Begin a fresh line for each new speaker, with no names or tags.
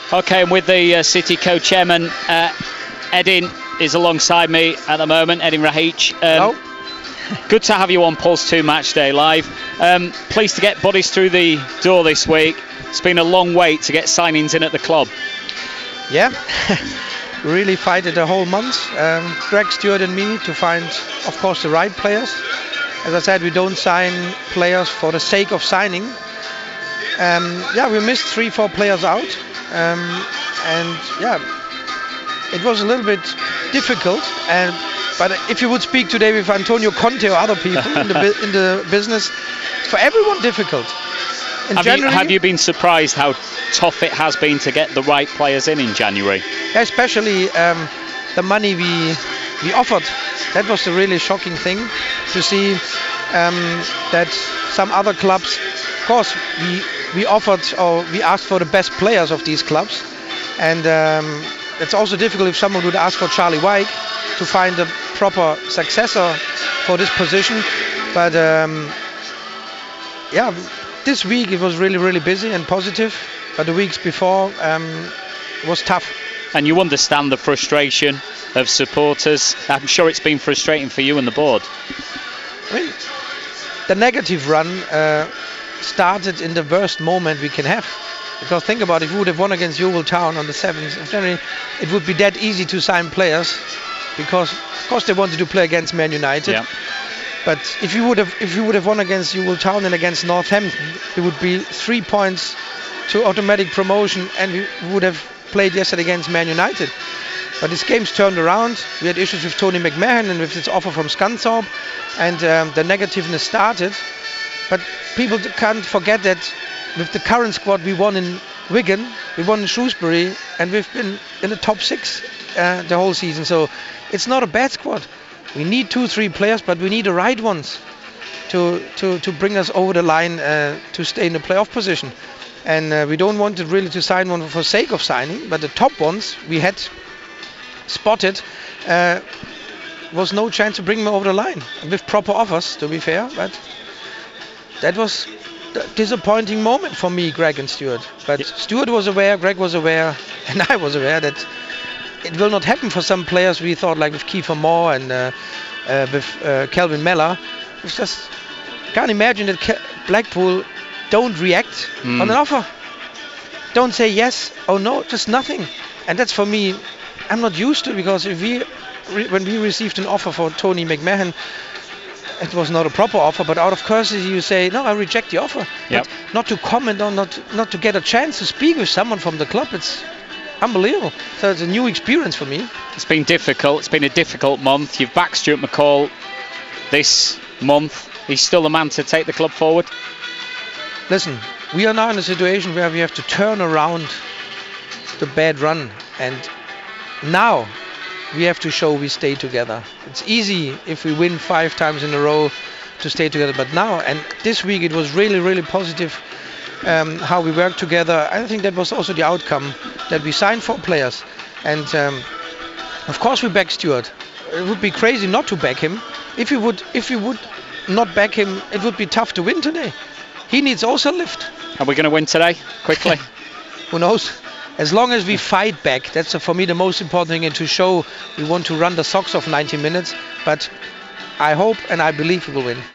Okay, and with the City co-chairman, Edin is alongside me at the moment, Edin Rahich.
Hello.
Good to have you on Pulse 2 Matchday Live. Pleased to get bodies through the door this week. It's been a long wait to get signings in at the club.
Yeah, really fighted the whole month. Greg Stewart and me to find, of course, the right players. As I said, we don't sign players for the sake of signing. Yeah, we missed 3-4 players out. And yeah, it was a little bit difficult. But if you would speak today with Antonio Conte or other people in the business, it's for everyone difficult.
Have you been surprised how tough it has been to get the right players in January?
Yeah, especially the money we offered. That was the really shocking thing to see that some other clubs, of course, we offered or we asked for the best players of these clubs, and it's also difficult if someone would ask for Charlie Wyke to find a proper successor for this position. But yeah, this week it was really busy and positive, but the weeks before was tough.
And you understand the frustration of supporters. I'm sure it's been frustrating for you and the board.
I mean, the negative run started in the worst moment we can have. Because think about it, if we would have won against Yeovil Town on the 7th of January, it would be that easy to sign players, because of course they wanted to play against Man United.
Yeah.
But if you would have won against Yeovil Town and against Northampton, it would be 3 points to automatic promotion, and we would have played yesterday against Man United. But this game's turned around. We had issues with Tony McMahon and with his offer from Scunthorpe, and the negativeness started. But people can't forget that with the current squad we won in Wigan, we won in Shrewsbury, and we've been in the top 6 the whole season. So it's not a bad squad. We need 2-3 players, but we need the right ones to bring us over the line to stay in the playoff position. And we don't want it really to sign one for sake of signing, but the top ones we had spotted was no chance to bring them over the line with proper offers, to be fair. But that was a disappointing moment for me, Greg and Stewart. But Stewart was aware, Greg was aware, and I was aware that it will not happen for some players. We thought, like with Kiefer Moore and with Kelvin Meller. It's just can't imagine that Blackpool don't react on an offer. Don't say yes or no, just nothing. And that's for me, I'm not used to, because if when we received an offer for Tony McMahon, it was not a proper offer, but out of courtesy you say, no, I reject the offer.
Yep.
But not to comment on, not to get a chance to speak with someone from the club, it's unbelievable. So it's a new experience for me.
It's been difficult. It's been a difficult month. You've backed Stuart McCall this month. He's still the man to take the club forward.
Listen, we are now in a situation where we have to turn around the bad run, and now we have to show we stay together. It's easy if we win 5 times in a row to stay together, but now, and this week it was really positive how we worked together. I think that was also the outcome, that we signed 4 players, and of course we back Stewart. It would be crazy not to back him. If we would not back him, it would be tough to win today. He needs also a lift.
Are we going to win today? Quickly.
Who knows? As long as we fight back, that's for me the most important thing, and to show we want to run the socks off 90 minutes. But I hope and I believe we will win.